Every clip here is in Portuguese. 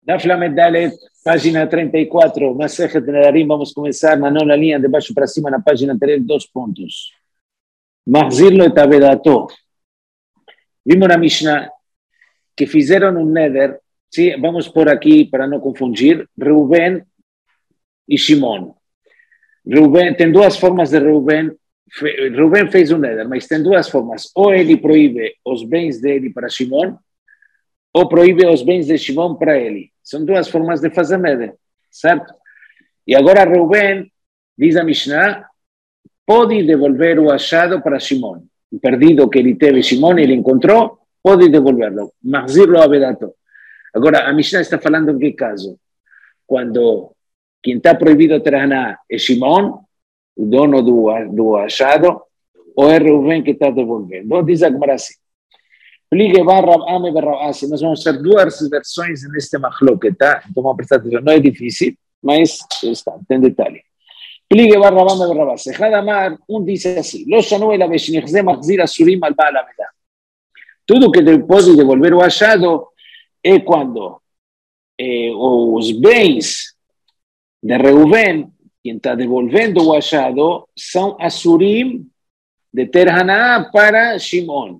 Daf Lamed Dalet, página 34, Masejet Nedarim, vamos começar na nona linha, de baixo para cima, na página anterior, 2 pontos. Mahzirlo et avedato. Vimos na Mishnah que fizeram um neder, ¿sí? Vamos por aqui para não confundir, Reuben e Shimon. Reuben, tem duas formas de Reuben. Reuben fez um neder, mas tem duas formas. Ou ele proíbe os bens dele para Shimon, ou proíbe os bens de Shimon para ele. São duas formas de fazer neder, certo? E agora Reuben, diz a Mishnah, pode devolver o achado para Shimon. O perdido que ele teve Shimon, ele encontrou, pode devolverlo. Mahzirlo avedato. Agora, a Mishnah está falando em que caso? Quando quem está proibido ter Haná é Shimon, o dono do achado, ou é Reuben que está devolvendo? Diz a Gemara assim. Pligue barra ame barra ase. Nós vamos ter duas versões neste machloket, tá? Então vamos prestar atenção. Não é difícil, mas está, tem detalhe. Pligue barra ame barra ase. Hadamar, diz assim. Lo shanu el aveshnichze machzir asurim al baal aveda. Tudo que pode devolver o achado é quando os bens de Reuben, quem está devolvendo o achado, são asurim de ter Haná para Shimon.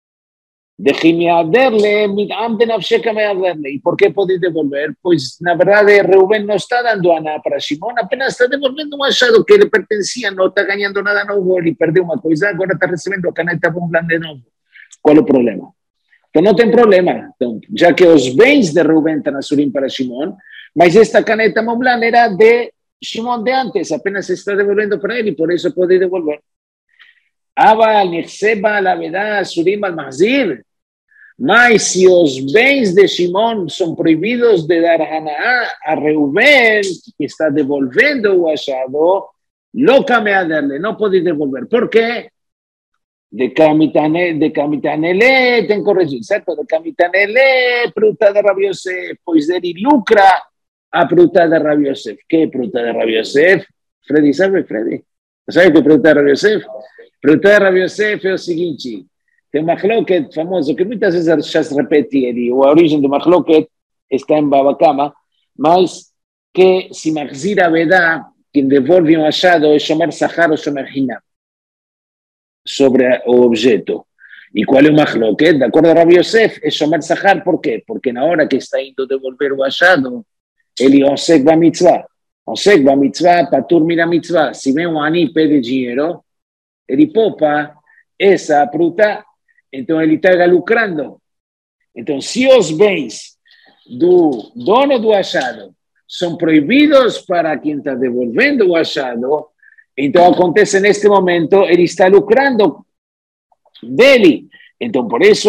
E por que pode devolver? Pois, na verdade, Reuben não está dando Haná para Shimon, apenas está devolvendo um achado que ele pertencia, não está ganhando nada novo, ele perdeu uma coisa, agora está recebendo a caneta Montblanc de novo. Qual é o problema? Então não tem problema, então, já que os bens de Reuben estão asurim para Shimon, mas esta caneta Montblanc era de Shimon de antes, apenas está devolvendo para ele, por isso pode devolver. Aval, Nechseba, Lavedá, Asurim, Al-Mahzir. Mas se os bens de Shimon são proibidos de dar Haná a Reuben, que está devolvendo o achado, não pode devolver. Por quê? De Camitanele tem corrigido, certo? De Camitanele, fruta de Rabi Yosef, pois ele lucra a fruta de Rabi Yosef. Que é fruta de Rabi Yosef? Freddy, sabe, Freddy? Sabe o que é fruta de Rabi Yosef? Fruta de Rabi Yosef é o seguinte, tem um machloket famoso, que muitas vezes já se repete, a origem do machloket está em Baba Kama, mas que se Mahzir Avedá, quem devolve um achado, é Shomer Sahar ou Shomer Hinam, sobre o objeto. E qual é o machloket? De acordo a Rabi Yosef, é Shomer Sahar, por quê? Porque na hora que está indo devolver o achado, ele osek ba mitzvah. Osek ba mitzvah, patur mina mitzvah. Se vem um ani e pede dinheiro, ele poupa essa fruta, então ele está lucrando. Então, se os bens do dono do achado são proibidos para quem está devolvendo o achado, então acontece neste momento, ele está lucrando dele. Então, por isso,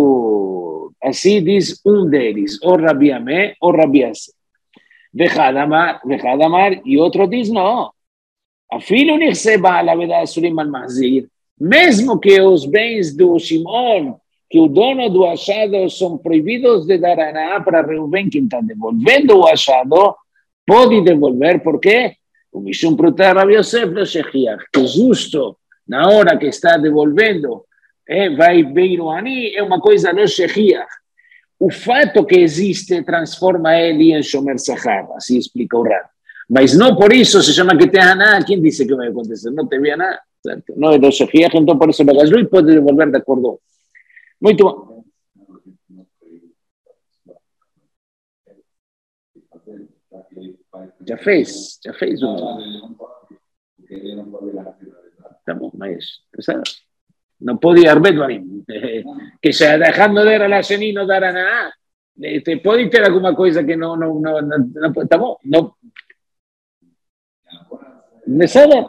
assim diz um deles, ou Rabi Amé ou Rabi Ase. Vejadamar, e outro diz não. Afilo Nechseba Lavedá Asurim Al-Mahzir, mesmo que os bens do Shimon, que o dono do achado, são proibidos de dar Haná para Reuben, quem está devolvendo o achado, pode devolver, por quê? O Mishum Prutar Rabi Yosef lo Shechiach, que justo na hora que está devolvendo, vai vir o Ani, é uma coisa lo Shechiach. O fato que existe transforma ele em Shomer Sahar, assim explica o Rab. Mas não por isso se chama que tem Haná. Quem disse que vai acontecer? Não teve Haná, certo? Não é do Shechiach, então por isso Bagazlu e pode devolver de acordo. Muito bom. Já fez um. Tá bom, mas não pode arbet varim. Que se dejando de dar a la Sheni não dar Haná. Pode ter alguma coisa que não tá bom, não. ¿Sabe?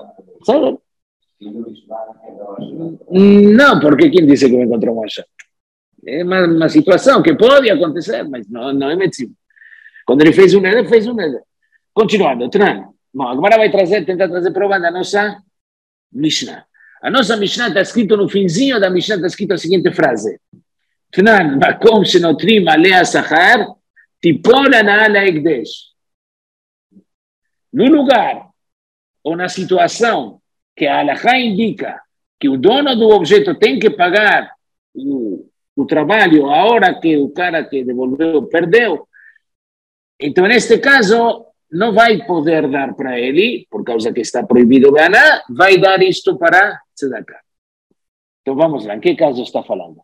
Não, porque quem disse que me encontrou um achado? É uma situação que pode acontecer, mas não é medicina. Quando ele fez um neder, fez um neder. Continuando, Tran. Bom, agora vai tentar trazer prova da nossa Mishnah. A nossa Mishnah está escrito no finzinho da Mishnah, está escrito a seguinte frase. Tran, makom shenotrim alea sachar, tipol hanaa laekdesh. No lugar ou na situação que a Halachá indica que o dono do objeto tem que pagar o trabalho a hora que o cara que devolveu perdeu, Então, neste caso, não vai poder dar para ele, por causa que está proibido Beaná, vai dar isto para Tzedakah. Então, vamos lá, em que caso está falando?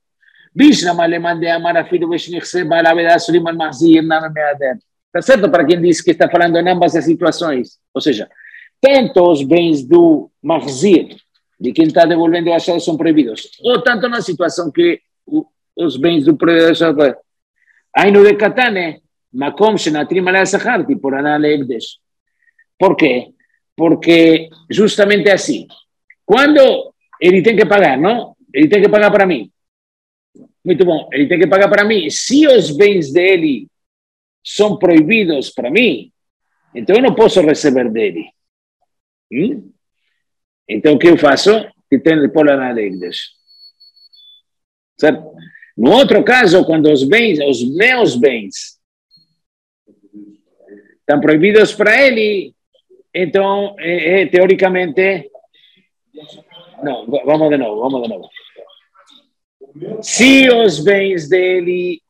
Está certo para quem diz que está falando em ambas as situações? Ou seja, tanto os bens do Mahzir, de quem está devolvendo o achado, são proibidos, ou tanto na situação que os bens do proibido. Aí no Decatane, Makom Shenatrim Alei Sachar, por Anale Egdesh. ¿Por quê? Porque justamente assim, quando ele tem que pagar, não? Ele tem que pagar para mim. Muito bom, ele tem que pagar para mim. Se os bens dele são proibidos para mim, então eu não posso receber dele. Então o que eu faço? Que tem de pôr na Egdesh. Certo? No outro caso, quando os meus bens estão proibidos para ele, então, teoricamente... Não, vamos de novo. Se os bens dele,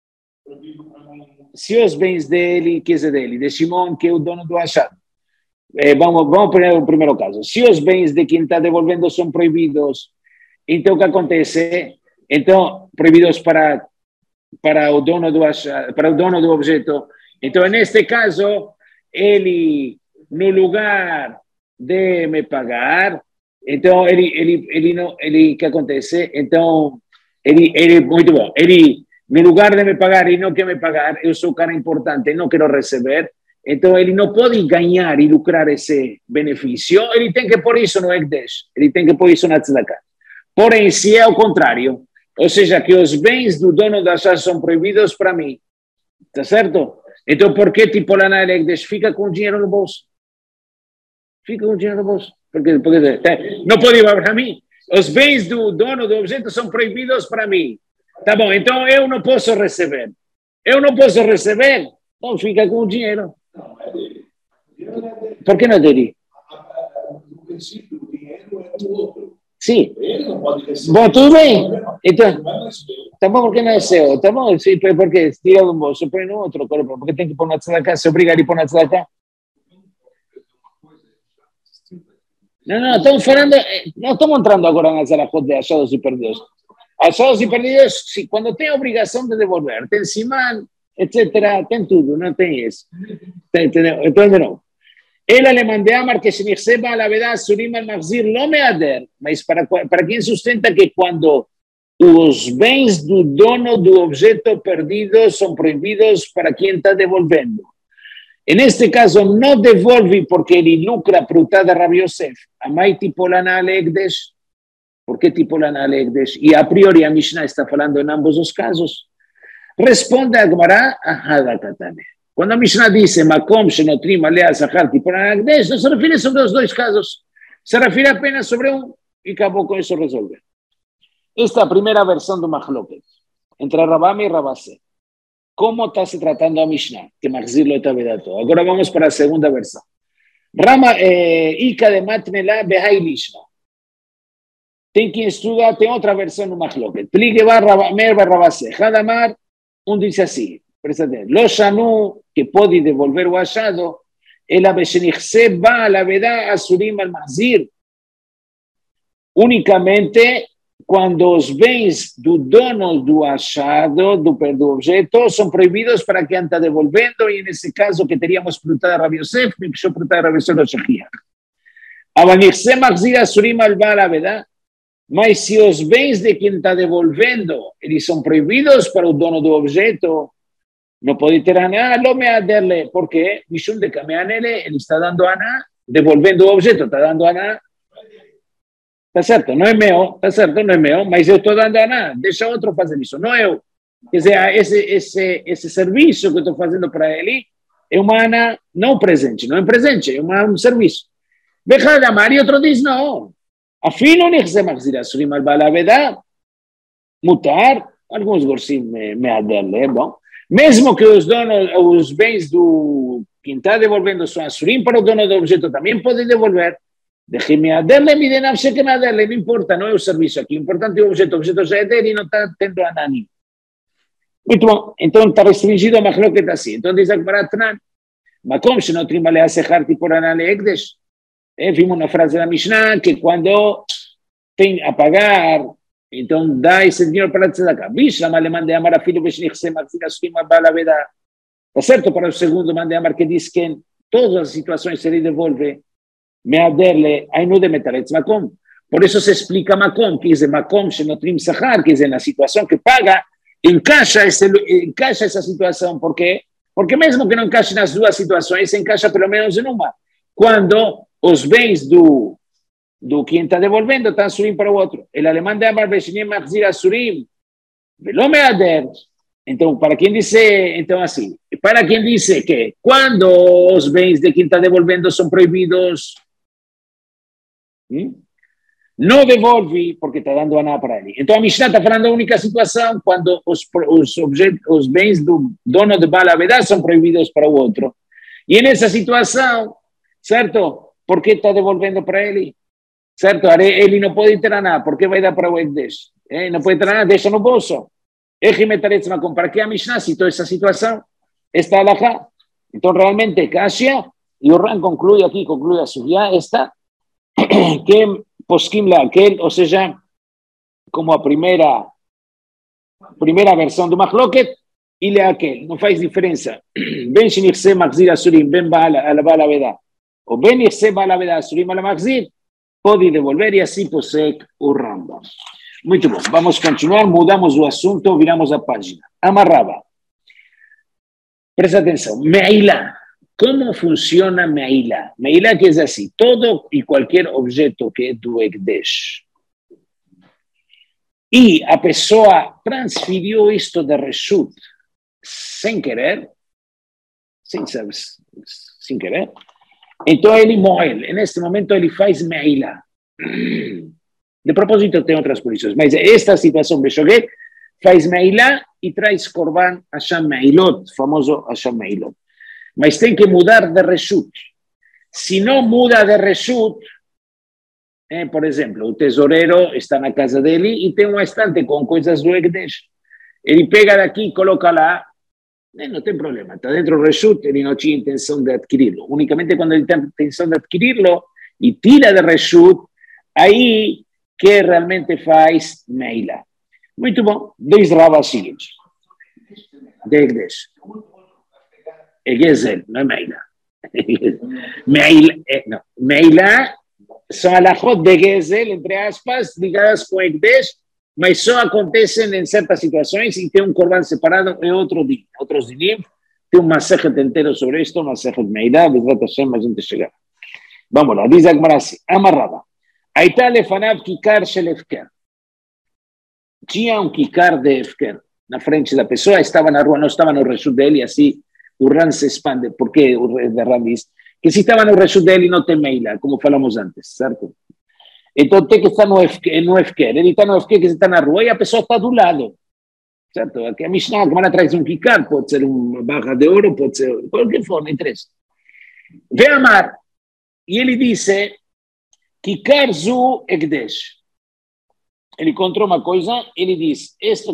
que é dele, de Shimon, que é o dono do achado, vamos para o primeiro caso. Se os bens de quem está devolvendo são proibidos, então o que acontece? Então, proibidos para o dono do achado, para o dono do objeto. Então, neste caso, ele, no lugar de me pagar, então ele que acontece? Então, muito bom, ele, no lugar de me pagar e não quer me pagar, eu sou um cara importante, não quero receber, então ele não pode ganhar e lucrar esse benefício, ele tem que pôr isso no Ekdesh, ele tem que pôr isso na Tzedakah. Porém, se é o contrário, ou seja, que os bens do dono da casa são proibidos para mim, tá certo? Então, por que tipo lá na Ekdesh fica com o dinheiro no bolso? Fica com o dinheiro no bolso. Porque não pode ir para mim. Os bens do dono do objeto são proibidos para mim. Tá bom, então eu não posso receber. Então fica com o dinheiro. Por que não é dele? No princípio, o dinheiro é do outro. Sim. Ele não pode receber. Bom, tudo bem. Então, tá bom, porque não é seu. Tá bom, sim, porque tira de um bolso, põe no outro corpo. Porque tem que pôr na tzedakah, se obriga a ir pôr na tzedakah. Não, estamos falando, não estamos entrando agora nas alahot de achados e perdidos. Achados e perdidos, quando tem a obrigação de devolver, tem siman, etc., tem tudo, não tem isso. Entendeu? Então, de novo. Ela le mandé a Amar que se receba a la verdade, Surim al-Mahzir, não me ader, mas para quem sustenta que quando os bens do dono do objeto perdido são proibidos para quem está devolvendo. Neste caso, não devolve porque ele lucra para o Tada Rabi Yosef. Amai tipo lana alegdes. Por que tipo lana alegdes? E a priori a Mishnah está falando em ambos os casos. Responde a Gemara a Hadakatane. Quando a Mishnah diz Makom shenotrim alea sachar tipo lana alegdes, não se refere sobre os dois casos. Se refere apenas sobre um e acabou com isso resolver. Esta é a primeira versão do Mahloket entre Rabami e Rabasé. Como está se tratando a Mishnah? Que Mahzir lo está vedando. Agora vamos para a segunda versão. Rama Ika de Matnela Behai Lishna. Tem quem estuda, tem outra versão no Mahloket. Pligue bar Mer Barrabase. Hadamar, diz assim, presta atenção. Lo Shanu, que pode devolver o achado, ela Beshenichse ba a la vedá asurim al Mahzir. Unicamente quando os bens do dono do achado, do objeto, são proibidos para quem está devolvendo, e nesse caso que teríamos perguntado a Rabi Yosef, me precisou perguntar a Rabi Yosef no Shechiach. Mas se os bens de quem está devolvendo, eles são proibidos para o dono do objeto, não pode ter aná, não me aderle. Por quê? Mishum de cameanele, ele está dando aná, devolvendo o objeto, está dando aná. Tá certo, não é meu, tá certo, não é meu, mas eu estou dando a nada, deixa outro fazer isso, não eu. Quer dizer, esse serviço que eu estou fazendo para ele é uma ana, não presente, não é presente, é um serviço. Veja da Mari, outro diz não. Afino nechse maxira surim al balavedá, mutar, alguns gorsim me aderle, bom. Mesmo que os bens do quem está devolvendo são surim para o dono do objeto também pode devolver. Deixe-me aderle, me dê nafse que me aderle, não importa, não é o serviço aqui, o importante é o objeto já é dele e não está tendo anani. Muito bom. Então está restringido a Mahloket assim. Então diz a Gemara Tanan. Makom shenotrim alei asechar tipor anale ekdesh. Vimos uma frase da Mishnah que quando tem a pagar, então dá esse dinheiro para a tzedakah. Bishlam alemã de amar a filho beshnichse maxir asurim abalaveda. Está certo para o segundo mande amar que diz que em todas as situações se lhe devolve meaderle ainu de metaretz makom. Por isso se explica makom, que diz makom shenotrim sachar, que diz na situação que paga, encaixa essa situação. Por quê? Porque mesmo que não encaixe nas duas situações, se encaixa pelo menos em uma. Quando os bens do quem está devolvendo estão surim para o outro. El alemão de amar beshinim machzir asurim, velo meader. Então, para quem disse, então assim, para quem disse que quando os bens de quem está devolvendo são proibidos, não devolve porque está dando aná para ele. Então, a Mishnah está falando da única situação quando os bens do dono de Baal Avedá são proibidos para o outro. E nessa situação, certo? Por que está devolvendo para ele? Certo? Ele não pode ter aná, por que vai dar para o Ekdesh? Não pode ter aná, deixa no bolso. ¿Para qué a Mishnah citó esa situación? Esta alajá. Entonces, realmente, Kasia, y Orran concluye a su guía esta, que poskim la aquel, o sea, como a primera versión de Mahloket, y le aquel, no faz diferencia. Ben shinichse maxir asurim, ben a la bala veda, o ben irse bala veda asurim a la maxir, puede devolver y así posee Orran. Muito bom, vamos continuar, mudamos o assunto, viramos a página. Amarraba. Presta atenção, Meilá. Como funciona Meilá? Meilá que é assim, todo e qualquer objeto que é do Ekdesh. E a pessoa transferiu isto de Reshut sem querer, sem querer, então ele moel. Neste momento ele faz Meilá. De propósito, tem outras posições, mas esta situação, Beshoget, faz Meilá e traz Korban Hashem Meilot, famoso Hashem Meilot. Mas tem que mudar de Reshut. Se não muda de Reshut, por exemplo, o tesoureiro está na casa dele e tem um estante com coisas do Ekdesh. Ele pega daqui e coloca lá, não tem problema, está dentro do Reshut, ele não tinha intenção de adquirir-lo. Unicamente quando ele tem intenção de adquirir-lo e tira de Reshut, aí que realmente faz Meilá. Muito bom. Dois rabas seguintes. De Ekdesh. É Gezel, não é Meilá. Meilá são alahot de Gezel, entre aspas, ligadas com Ekdesh, mas só acontecem em certas situações e tem um korban separado em outros dinim. Tem um masechet inteiro sobre isto, um masechet Meilá, Bezrat Hashem, a gente chegar. Vamos lá, diz a Gemara assim, amarrada. Aitá lefanav kikar shel efker. Tinha um kikar de efker na frente da pessoa, estava na rua, não estava no reshut dele, assim o Ran se expande, porque o Ran diz que se estava no reshut dele não tem meila, como falamos antes, certo? Então tem que estar no efker, ele está no efker que está na rua e a pessoa está do lado, certo? Aqui a Mishnah, a Gemara traz um kikar, pode ser uma barra de ouro, pode ser de qualquer forma, interessa. Vê Amar, e ele disse Kikar zu Ekdesh. Ele encontrou uma coisa, ele diz,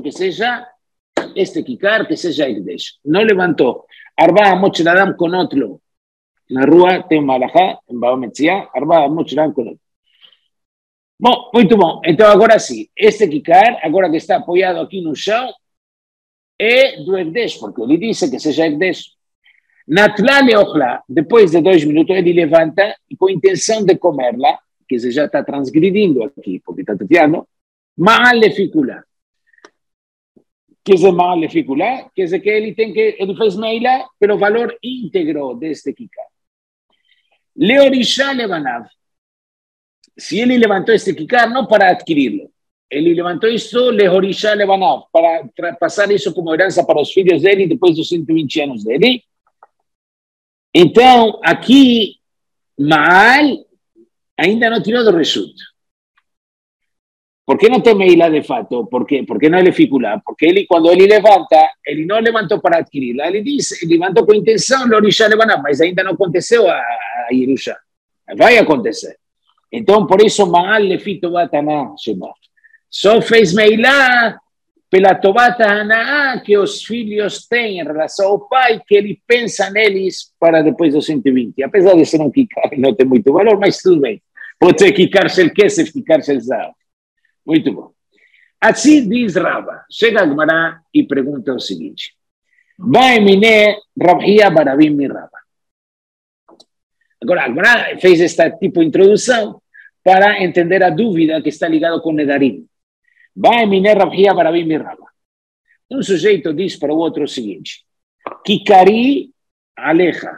este Kikar que seja Ekdesh. Não levantou. Arba amot shel adam konotlo. Na rua tem uma alahá, em Bava Metzia, Arba amot shel adam konotlo. Bom, muito bom. Então agora sim, este Kikar, agora que está apoiado aqui no chão, é do Ekdesh, porque ele disse que seja Ekdesh. Natla leochla, depois de 2 minutos, ele levanta e com a intenção de comerla, que você já está transgredindo aqui, porque está tateando, ma'al lefikula. Que é ma'al lefikula? Quer dizer que ele fez meila pelo valor íntegro deste kikar. Leorisha levanav. Se ele levantou este kikar, não para adquirir-lo, ele levantou isso, leorisha levanav, para passar isso como herança para os filhos dele depois dos 120 anos dele. Então, aqui, ma'al ainda não tirou do reshut. Por que não tem meila de fato? Por que não é leficula? Porque quando ele levanta, ele não levantou para adquirir-la. Ele diz, ele levantou com intenção, l'orisha levaná, mas ainda não aconteceu a Yerusha. Vai acontecer. Então, por isso, ma'al lefito bataná, só fez meila pela Tovata Hanaá que os filhos têm em relação ao pai, que ele pensa neles para depois dos 120. Apesar de ser um Kikar, não tem muito valor, mas tudo bem. Pode ser Kikar Shel Kesef, Kikar Shel Zahav. Muito bom. Assim diz Rava. Chega a Gemara e pergunta o seguinte. Vai mine Rabhia Barabim mi Rava. Agora, a Gemara fez esta tipo de introdução para entender a dúvida que está ligada com Nedarim. Vai mine Rabhia Barabim mi Rava. Um sujeito diz para o outro o seguinte. Kikari aleja.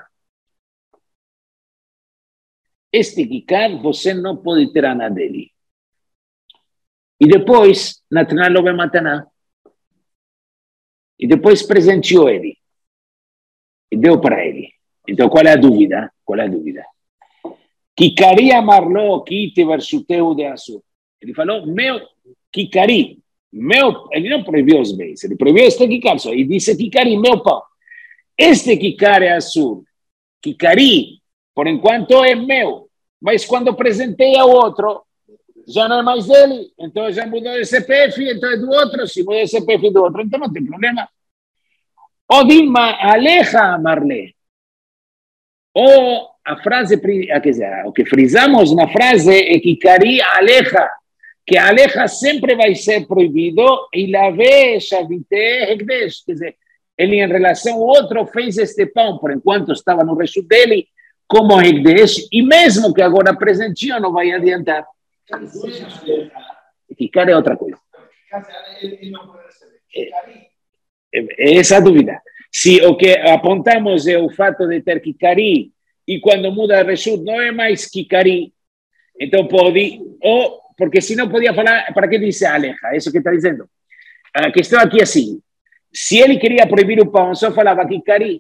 Este Kikar você não pode ter nada dele. E depois, Nataná lo Mataná. E depois presenteou ele. E deu para ele. Então, qual é a dúvida? Qual é a dúvida? Kikari amarlo kite versuteu de azul. Ele falou, meu Kikari. Meu, ele não proibiu os bens. Ele proibiu este Kikar só. E disse, Kikari, meu pão. Este Kikar é azul. Kikari, por enquanto, é meu. Mas quando apresentei ao outro, já não é mais dele, então já mudou de CPF, então é do outro, se mudou de CPF do outro, então não tem problema. O Dilma aleja Marlé. Ou a frase, quer dizer, o que frisamos na frase é que Kikari aleja, que aleja sempre vai ser proibido, e la ve shavite hekdesh, quer dizer, ele em relação ao outro fez este pão, por enquanto estava no resto dele, como hekdesh, e mesmo que agora presenteou, não vai adiantar. Kikar é outra coisa. Essa dúvida. Se o que apontamos é o fato de ter Kikari e quando muda de reshut não é mais Kikari, então pode, ou porque se não podia falar, para que diz aleja? É isso que está dizendo. A questão aqui é assim: se ele queria proibir o pão, só falava Kikari,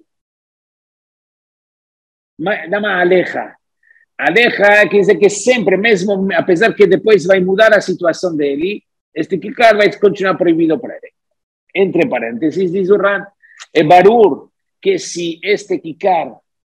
não mais aleja. Aleja quer dizer que sempre, mesmo, apesar que depois vai mudar a situação dele, este Kikar vai continuar proibido para ele. Entre parênteses, diz o Ran, é barur que se este Kikar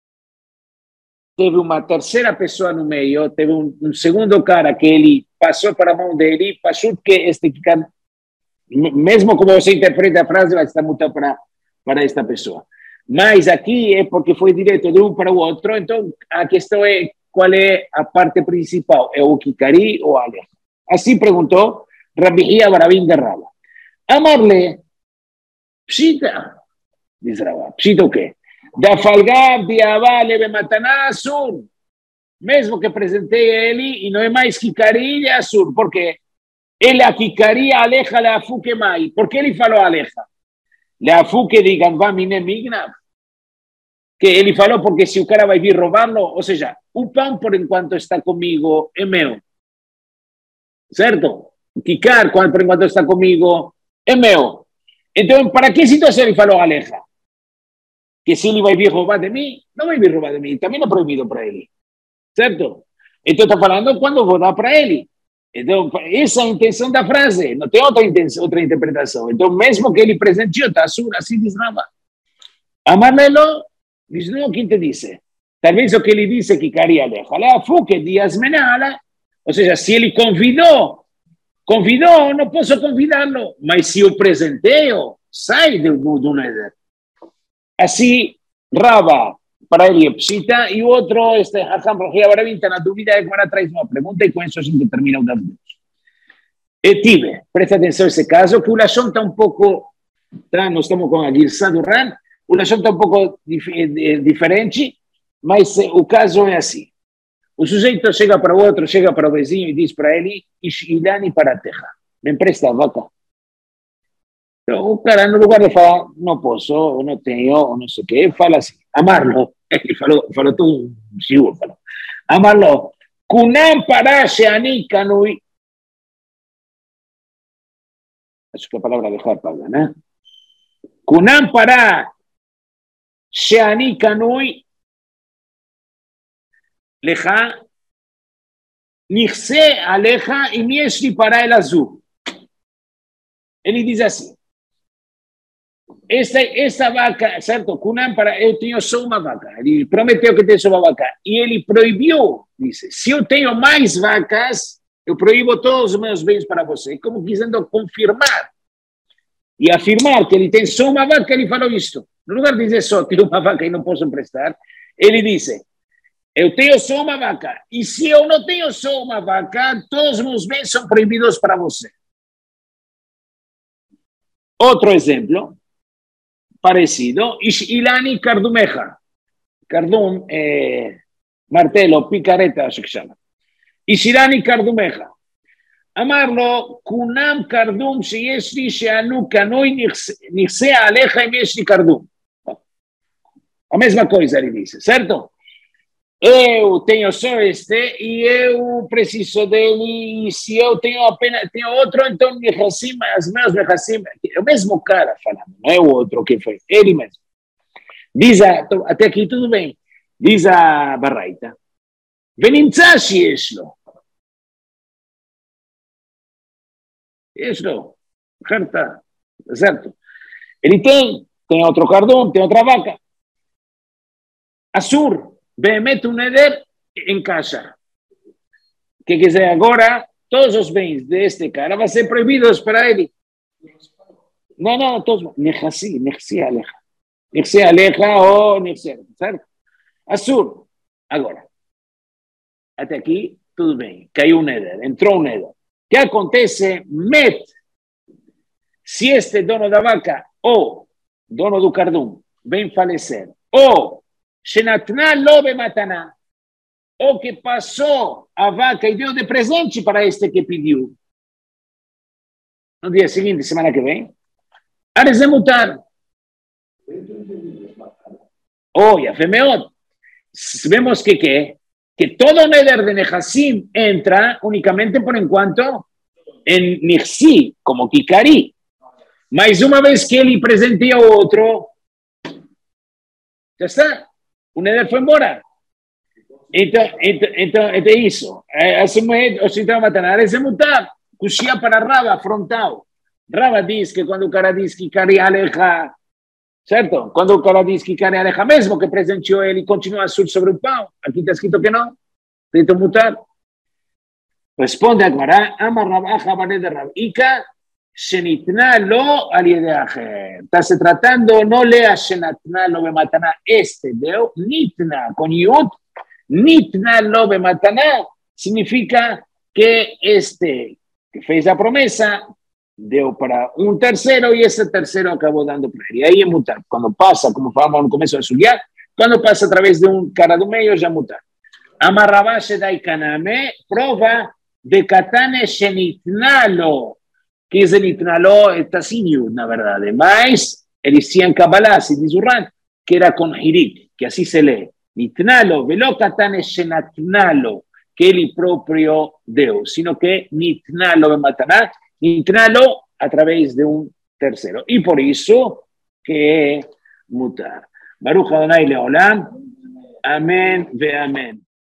teve uma terceira pessoa no meio, teve um segundo cara que ele passou para a mão dele, passou que este Kikar, mesmo como você interpreta a frase, vai estar mudando para esta pessoa. Mas aqui é porque foi direto de um para o outro, então a questão é qual é a parte principal, é o Kikari ou aleja? Assim perguntou Rabihia Barabim de Rava. Amarle, pshita, diz Rava, pshita o quê? Da falgar de avale de mataná azul, mesmo que apresentei ele, e não é mais Kikari, é azul, por quê? Ele a Kikari aleja le afuque mai, por que ele falou aleja? Le afuque de Ganvá mine migna, que ele falou porque se o cara vai vir roubá-lo, ou seja, o pão por enquanto está comigo é meu, certo? O Kikar por enquanto está comigo é meu. Então, para que situação ele falou aleja? Que se ele vai vir roubar de mim, não vai vir roubar de mim, também é proibido para ele, certo? Então, está falando quando vou dar para ele. Então, essa é a intenção da frase, não tem outra intenção, outra interpretação. Então, mesmo que ele presenteou, está assim diz Rava. Amarelo, diz não, quem te disse? Talvez o que ele disse que Kikari aleja. Ela fuque dias menala, ou seja, se ele convidou, não posso convidá-lo, mas se o presenteio, sai do neder. Assim, Rava, para ele é psita, e o outro, este Hassan Rogia Barabim, está na dúvida, é que agora traz uma pergunta, e com isso a gente termina o das duas. Tive, presta atenção a esse caso, que o Lashon está um pouco, tá? Nós estamos com a Gilsa do Ran, o Lashon está um pouco diferente, mas o caso é assim. O sujeito chega para o outro, chega para o vizinho e diz para ele, Ilani para a terra, me empresta a vaca. Então, o cara, no lugar de falar, não posso, ou não tenho, ou não sei o quê, fala assim, amarlo. Ele falou todo um chivo, falou. Amarlo. Kunam para sheani kanui. Acho que a palavra dejar paga, né? Kunam para sheani kanui. Leja. Nixse aleja e mieshli para el azul. Ele diz assim. Esta vaca, certo? Kunam para eu tenho só uma vaca. Ele prometeu que tem só uma vaca. E ele proibiu, disse, se eu tenho mais vacas, eu proíbo todos os meus bens para você. Como dizendo confirmar e afirmar que ele tem só uma vaca, ele falou isto. No lugar de dizer só tenho uma vaca e não posso emprestar, ele disse, eu tenho só uma vaca, e se eu não tenho só uma vaca, todos os meus bens são proibidos para você. Outro exemplo, parecido, Ilani Cardumeja. Cardum, martelo, picareta, acho que chama. Ishirani Cardumeja. Amarlo, Kunam Cardum, שיש לי שענו כנוי נכסה עליך אם יש לי קרדום. A mesma coisa ele disse, certo? Eu tenho só este e eu preciso dele, e se eu tenho apenas outro, então Nechassim, as meus Nechassim, é o mesmo cara falando, não é o outro que foi, ele mesmo. Diz até aqui tudo bem, diz a Baraita, ונמצא שיש לו. יש לו, certo? Ele tem outro cardão, tem outra vaca. Assur, Behemet neder encaixa. Que quer dizer, agora, todos os bens deste cara vão ser proibidos para ele. Não, todos. Nechsi aleja. Nechsi aleja ou nechsi, certo? Assur. Agora, até aqui, tudo bem. Caiu um neder, entrou um neder. O que acontece? Se este dono da vaca ou dono do cardum vem falecer, ou Shenatna lobe mataná, ou que passou a vaca e deu de presente para este que pediu. No dia seguinte, semana que vem, Ares mutar. Olha, Femeot, vemos que todo neder de Nechassim entra únicamente por enquanto em Nechsi, como Kikari. Mas uma vez que ele presenteia o outro, já está. O neder foi embora. Então é isso. Assim, o Sintama Mataná, Ares mutar. Cuxia para Rava, frontal. Rava diz que quando o cara diz que Kikari aleja, certo? Quando o cara diz que Kikari aleja, mesmo que presenteou ele, continua azul sobre o pão. Aqui está escrito que não. Escrito mutar. Responde agora, Amar Rabba Jabané de Rabika, Shenitna lo al yedeacher. Está se tratando, no lea Shenatna lo bemataná, este deu, Nitna, con Yud, Nitna lo bemataná, significa que este que fez a promesa deu para um terceiro e esse terceiro acabou dando para ele. E aí é mutar. Quando passa, como falamos no começo da Sugya, quando passa através de um cara do meio, já mutar. Amarrabashe dai kaname, prova de katane shenitnalo. Que é nitnalo, está sem yud, na verdade. Mas eles tinham Kabbalah, se diz o Ran, que era com hirit, que assim se lê. Nitnalo, velo katane shenatnalo, que ele próprio deu, sino que nitnalo bemataná, nitnalo através de um terceiro. E por isso que é mutar. Baruch Adonai Leolam. Amém ve amém.